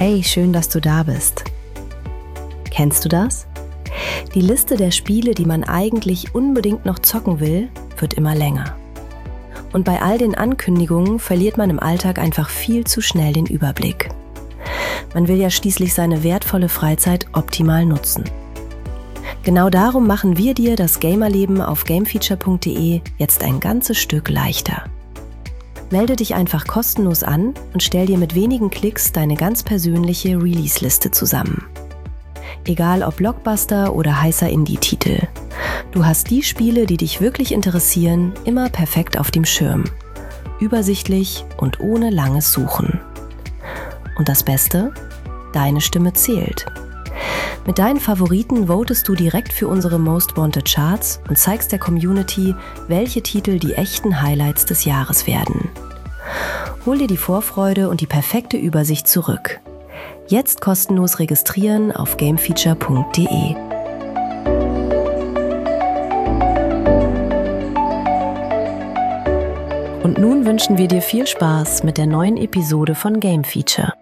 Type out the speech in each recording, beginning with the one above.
Hey, schön, dass du da bist. Kennst du das? Die Liste der Spiele, die man eigentlich unbedingt noch zocken will, wird immer länger. Und bei all den Ankündigungen verliert man im Alltag einfach viel zu schnell den Überblick. Man will ja schließlich seine wertvolle Freizeit optimal nutzen. Genau darum machen wir dir das Gamerleben auf gamefeature.de jetzt ein ganzes Stück leichter. Melde dich einfach kostenlos an und stell dir mit wenigen Klicks deine ganz persönliche Release-Liste zusammen. Egal ob Blockbuster oder heißer Indie-Titel. Du hast die Spiele, die dich wirklich interessieren, immer perfekt auf dem Schirm. Übersichtlich und ohne langes Suchen. Und das Beste? Deine Stimme zählt. Mit deinen Favoriten votest du direkt für unsere Most Wanted Charts und zeigst der Community, welche Titel die echten Highlights des Jahres werden. Hol dir die Vorfreude und die perfekte Übersicht zurück. Jetzt kostenlos registrieren auf gamefeature.de. Und nun wünschen wir dir viel Spaß mit der neuen Episode von Game Feature.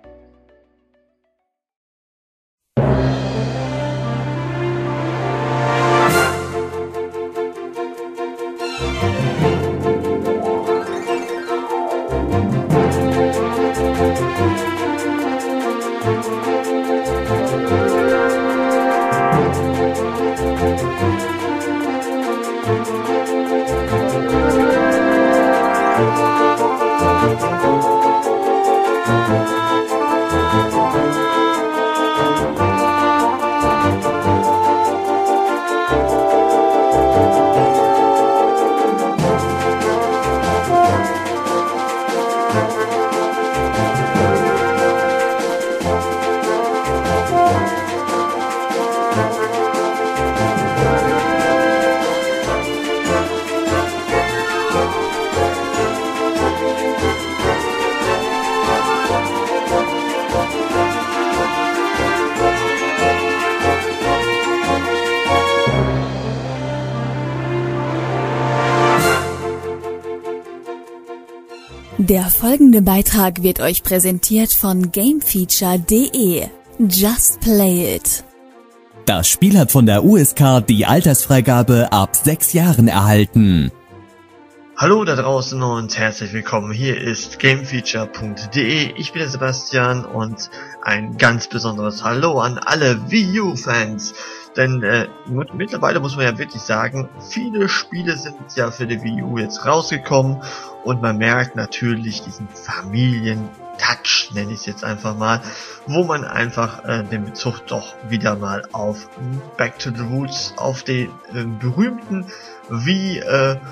Der folgende Beitrag wird euch präsentiert von gamefeature.de. Just play it. Das Spiel hat von der USK die Altersfreigabe ab 6 Jahren erhalten. Hallo da draußen und herzlich willkommen. Hier ist gamefeature.de. Ich bin der Sebastian und ein ganz besonderes Hallo an alle Wii U-Fans. Denn mittlerweile muss man ja wirklich sagen, viele Spiele sind ja für die Wii U jetzt rausgekommen und man merkt natürlich diesen Familien-Touch, nenne ich es jetzt einfach mal, wo man einfach den Bezug doch wieder mal auf Back to the Roots, auf den berühmten Wii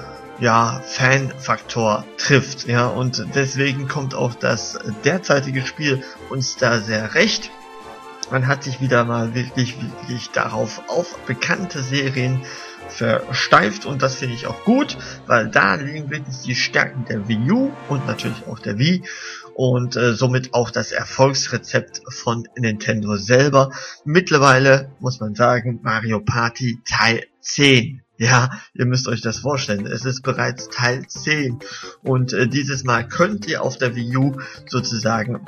Fan-Faktor trifft, ja, und deswegen kommt auch das derzeitige Spiel uns da sehr recht. Man hat sich wieder mal wirklich darauf auf bekannte Serien versteift und das finde ich auch gut, weil da liegen wirklich die Stärken der Wii U und natürlich auch der Wii und somit auch das Erfolgsrezept von Nintendo selber. Mittlerweile muss man sagen, Mario Party Teil 10. Ja, ihr müsst euch das vorstellen, es ist bereits Teil 10 und dieses Mal könnt ihr auf der Wii U sozusagen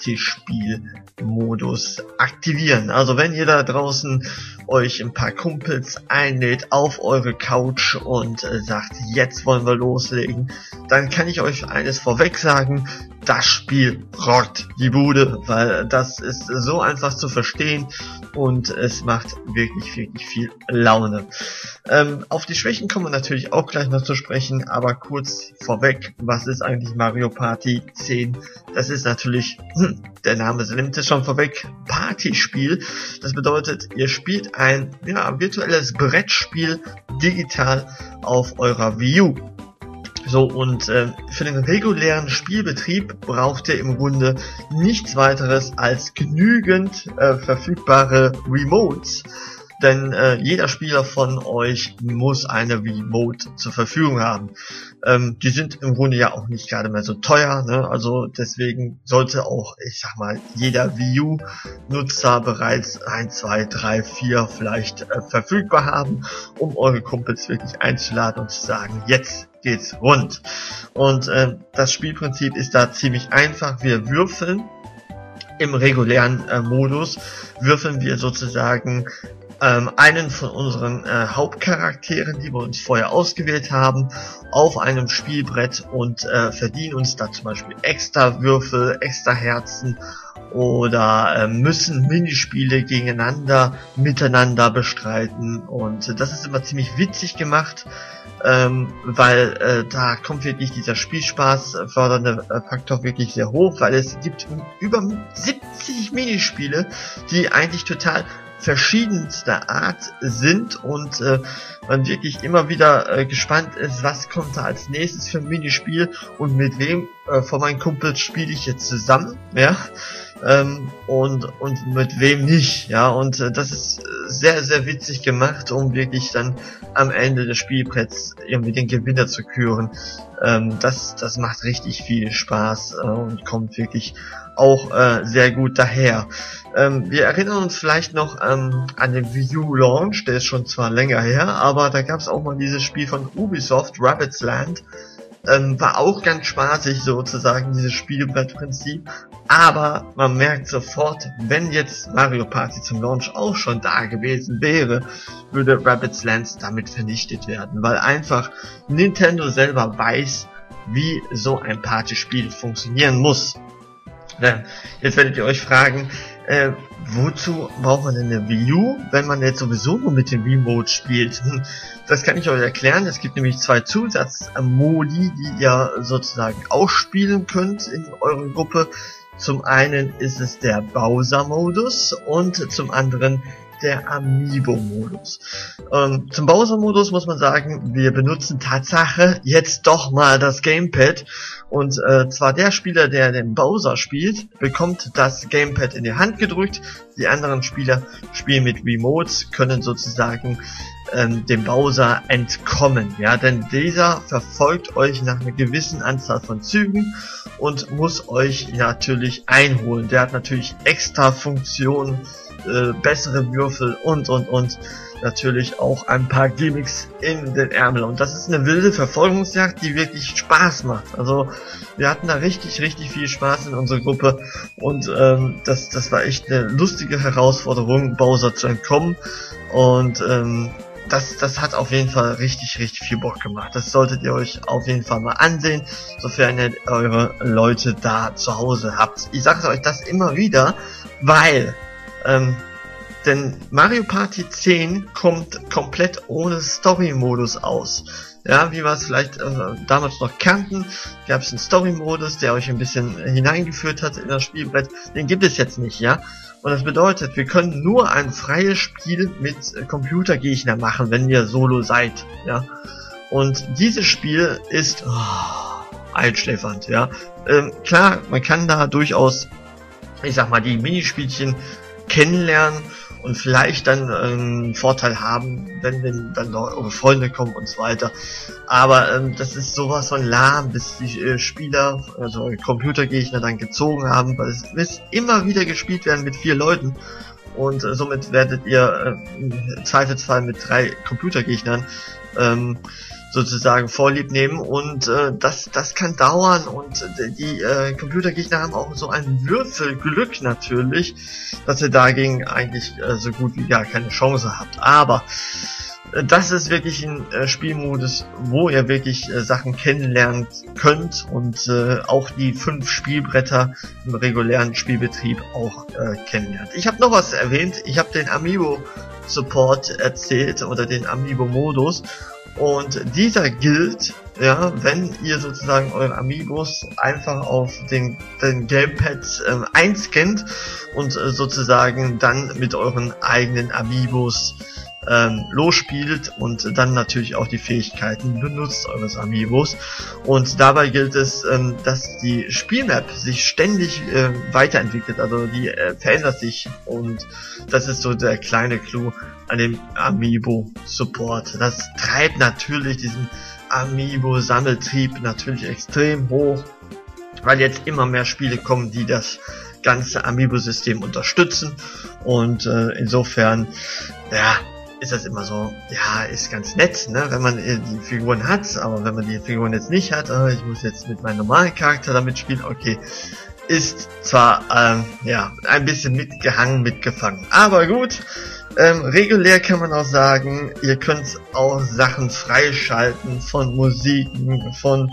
Partyspiel-Modus aktivieren. Also wenn ihr da draußen euch ein paar Kumpels einlädt auf eure Couch und sagt, jetzt wollen wir loslegen, dann kann ich euch eines vorweg sagen, das Spiel rockt die Bude, weil das ist so einfach zu verstehen und es macht wirklich viel Laune. Auf die Schwächen kommen wir natürlich auch gleich noch zu sprechen, aber kurz vorweg, was ist eigentlich Mario Party 10? Das ist natürlich, der Name nimmt es schon vorweg, Partyspiel. Das bedeutet, ihr spielt ein virtuelles Brettspiel digital auf eurer Wii U. So, und für den regulären Spielbetrieb braucht ihr im Grunde nichts weiteres als genügend verfügbare Remotes. Denn jeder Spieler von euch muss eine Remote zur Verfügung haben. Die sind im Grunde ja auch nicht gerade mehr so teuer, ne? Also deswegen sollte auch, ich sag mal, jeder Wii U-Nutzer bereits 1, 2, 3, 4 vielleicht verfügbar haben, um eure Kumpels wirklich einzuladen und zu sagen, jetzt geht's rund. Und das Spielprinzip ist da ziemlich einfach. Wir würfeln im regulären Modus würfeln wir sozusagen einen von unseren Hauptcharakteren, die wir uns vorher ausgewählt haben, auf einem Spielbrett und verdienen uns da zum Beispiel extra Würfel, extra Herzen oder müssen Minispiele miteinander bestreiten, und das ist immer ziemlich witzig gemacht, weil da kommt wirklich dieser Spielspaß fördernde Faktor wirklich sehr hoch, weil es gibt über 70 Minispiele, die eigentlich total verschiedenster Art sind, und man wirklich immer wieder gespannt ist, was kommt da als nächstes für ein Minispiel und mit wem von meinen Kumpels spiele ich jetzt zusammen, ja, und mit wem nicht, ja, und das ist sehr, sehr witzig gemacht, um wirklich dann am Ende des Spielbretts irgendwie den Gewinner zu küren. Das macht richtig viel Spaß und kommt wirklich auch sehr gut daher. Wir erinnern uns vielleicht noch an den Wii U Launch, der ist schon zwar länger her, aber da gab es auch mal dieses Spiel von Ubisoft, Rabbids Land. War auch ganz spaßig sozusagen, dieses Spielbrettprinzip, aber man merkt sofort, wenn jetzt Mario Party zum Launch auch schon da gewesen wäre, würde Rabbids Land damit vernichtet werden, weil einfach Nintendo selber weiß, wie so ein Partyspiel funktionieren muss. Jetzt werdet ihr euch fragen, wozu braucht man denn eine Wii U, wenn man jetzt sowieso nur mit dem Wii-Mode spielt? Das kann ich euch erklären. Es gibt nämlich 2 Zusatzmodi, die ihr sozusagen ausspielen könnt in eurer Gruppe. Zum einen ist es der Bowser-Modus und zum anderen der Amiibo-Modus. Zum Bowser-Modus muss man sagen, wir benutzen Tatsache jetzt doch mal das Gamepad, und zwar der Spieler, der den Bowser spielt, bekommt das Gamepad in die Hand gedrückt, die anderen Spieler spielen mit Remotes, können sozusagen dem Bowser entkommen, ja, denn dieser verfolgt euch nach einer gewissen Anzahl von Zügen und muss euch natürlich einholen. Der hat natürlich extra Funktionen, bessere Würfel und natürlich auch ein paar Gimmicks in den Ärmel, und das ist eine wilde Verfolgungsjagd, die wirklich Spaß macht. Also wir hatten da richtig viel Spaß in unserer Gruppe, und das war echt eine lustige Herausforderung, Bowser zu entkommen, und das hat auf jeden Fall richtig viel Bock gemacht. Das solltet ihr euch auf jeden Fall mal ansehen, sofern ihr eure Leute da zu Hause habt. Ich sage euch das immer wieder, weil denn Mario Party 10 kommt komplett ohne Story-Modus aus. Ja, wie wir es vielleicht damals noch kannten, gab es einen Story-Modus, der euch ein bisschen hineingeführt hat in das Spielbrett. Den gibt es jetzt nicht, ja. Und das bedeutet, wir können nur ein freies Spiel mit Computergegner machen, wenn ihr solo seid, ja. Und dieses Spiel ist einschläfernd, ja. Klar, man kann da durchaus, ich sag mal, die Minispielchen kennenlernen und vielleicht dann einen Vorteil haben, wenn dann noch eure Freunde kommen und so weiter. Aber das ist sowas von lahm, bis die Spieler, also eure Computergegner, dann gezogen haben, weil es muss immer wieder gespielt werden mit 4 Leuten, und somit werdet ihr im Zweifelsfall mit 3 Computergegnern sozusagen Vorlieb nehmen, und das kann dauern, und die Computergegner haben auch so ein Würfelglück natürlich, dass ihr dagegen eigentlich so gut wie gar keine Chance habt. Aber das ist wirklich ein Spielmodus, wo ihr wirklich Sachen kennenlernen könnt und auch die 5 Spielbretter im regulären Spielbetrieb auch kennenlernt. Ich habe noch was erwähnt, ich habe den Amiibo Support erzählt oder den Amiibo Modus. Und dieser gilt, ja, wenn ihr sozusagen eure Amiibos einfach auf den Gamepads einscannt und sozusagen dann mit euren eigenen Amiibos losspielt und dann natürlich auch die Fähigkeiten benutzt eures Amiibos. Und dabei gilt es, dass die Spielmap sich ständig weiterentwickelt, also die verändert sich, und das ist so der kleine Clou an dem Amiibo Support. Das treibt natürlich diesen Amiibo Sammeltrieb natürlich extrem hoch, weil jetzt immer mehr Spiele kommen, die das ganze Amiibo System unterstützen, und insofern, ja, ist das immer so, ja, ist ganz nett, ne, wenn man die Figuren hat, aber wenn man die Figuren jetzt nicht hat, ich muss jetzt mit meinem normalen Charakter damit spielen, okay, ist zwar ein bisschen mitgefangen, aber gut. Regulär kann man auch sagen, ihr könnt auch Sachen freischalten von Musiken, von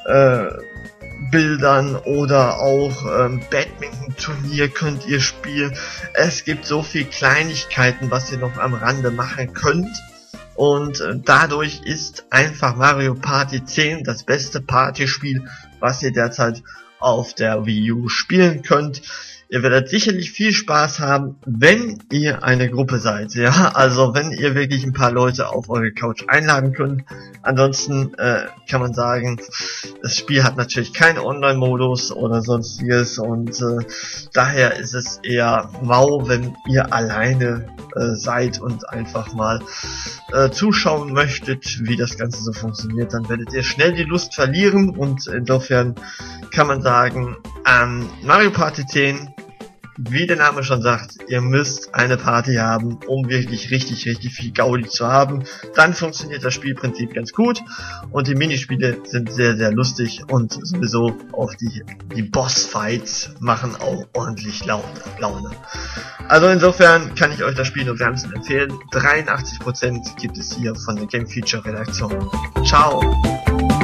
Bildern oder auch Badminton-Turnier könnt ihr spielen. Es gibt so viel Kleinigkeiten, was ihr noch am Rande machen könnt. Und dadurch ist einfach Mario Party 10 das beste Partyspiel, was ihr derzeit auf der Wii U spielen könnt. Ihr werdet sicherlich viel Spaß haben, wenn ihr eine Gruppe seid, ja, also wenn ihr wirklich ein paar Leute auf eure Couch einladen könnt. Ansonsten kann man sagen, das Spiel hat natürlich keinen Online-Modus oder sonstiges und daher ist es eher mau, wenn ihr alleine seid und einfach mal zuschauen möchtet, wie das Ganze so funktioniert. Dann werdet ihr schnell die Lust verlieren und insofern kann man sagen, Mario Party 10, wie der Name schon sagt, ihr müsst eine Party haben, um wirklich richtig viel Gaudi zu haben. Dann funktioniert das Spielprinzip ganz gut und die Minispiele sind sehr lustig und sowieso auch die Bossfights machen auch ordentlich Laune. Also insofern kann ich euch das Spiel nur wärmstens empfehlen. 83% gibt es hier von der Game Feature Redaktion. Ciao!